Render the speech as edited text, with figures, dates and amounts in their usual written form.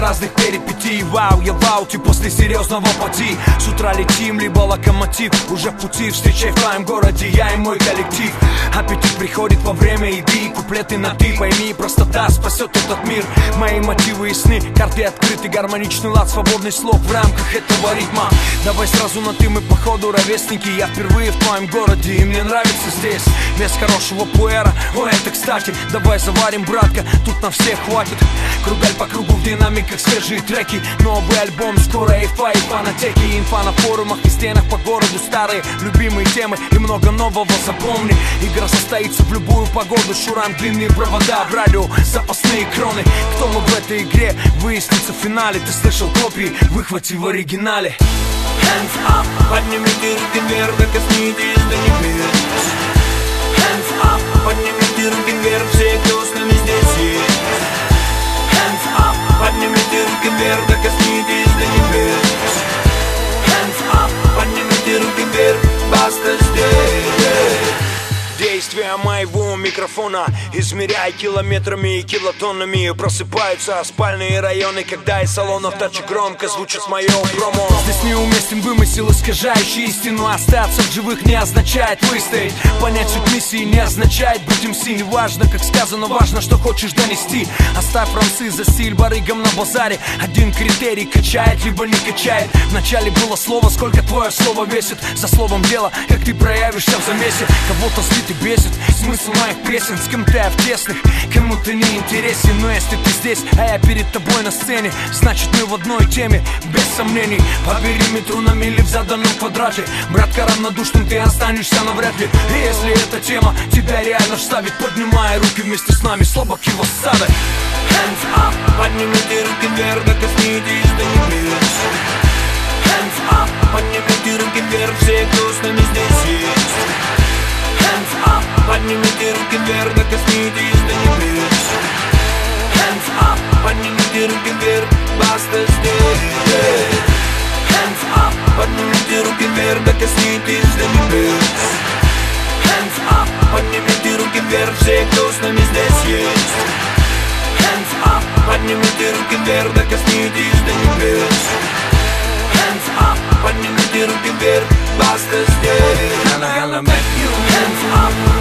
разных перипетий. Вау, я в ауте после серьезного пути. С утра летим, либо локомотив. Уже в пути, встречай в твоем городе я и мой коллектив. Аппетит приходит во время еды, куплеты на ты, пойми, простота спасет этот мир. Мои мотивы ясны, карты открыты, гармоничный лад, свободный слог в рамках этого ритма. Давай сразу на ты, мы походу ровесники. Я впервые в твоем городе и мне нравится здесь. Без хорошего пуэра, о это кстати. Давай заварим, братка, тут на всех хватит. Кругаль по кругу в динамиках, свежие треки. Новый альбом, скоро эйфа и фанатеки. Инфа на форумах и стенах по городу, старые любимые темы и много нового, запомни. Игра состоится в любую погоду. Шурам, длинные провода, в радио запасные кроны. Кто мы в этой игре, выяснится в финале. Ты слышал копии, выхвати в оригинале. Hands up, поднимите руки вверх, да коснитесь до небес. Hands up, поднимите руки вверх, все, кто с нами здесь есть. Hands up, поднимите руки вверх, да коснитесь до небес. Hands up, поднимите руки вверх, баста здесь. Действия моего микрофона измеряй километрами и килотоннами. Просыпаются спальные районы, когда из салонов тачек громко звучит мое промо. Здесь неуместен вымысел, искажающий истину. Остаться в живых не означает выстоять. Понять суть миссии не означает быть МС. Не важно, как сказано, важно, что хочешь донести. Оставь рамсы за стиль барыгам на базаре. Один критерий: качает, либо не качает. Вначале было слово, сколько твое слово весит. За словом дело, как ты проявишься в замесе. Кого-то злит и бесит смысл моих песен. С кем-то я в тесных, кому-то не интересен. Но если ты здесь, а я перед тобой на сцене, значит мы в одной теме, без сомнений. По периметру на мили в заданном квадрате. Братка, равнодушным ты останешься навряд ли. И если эта тема тебя реально вставит, поднимай руки вместе с нами, слабаки в осаде. Hands up, поднимите руки вверх, да коснитесь до небес. Hands up, поднимите руки вверх, все, кто с нами здесь есть. Hands up, поднимите руки вверх, да коснитесь до небес. Hands up, поднимите руки вверх, баста здесь. Hands up, поднимите руки вверх, да коснитесь до небес. Hands up, поднимите руки вверх, все, кто с нами здесь есть. Hands up, поднимите руки вверх, да коснитесь до небес. Hands up, поднимите руки вверх, баста здесь. And I gotta make you hands up.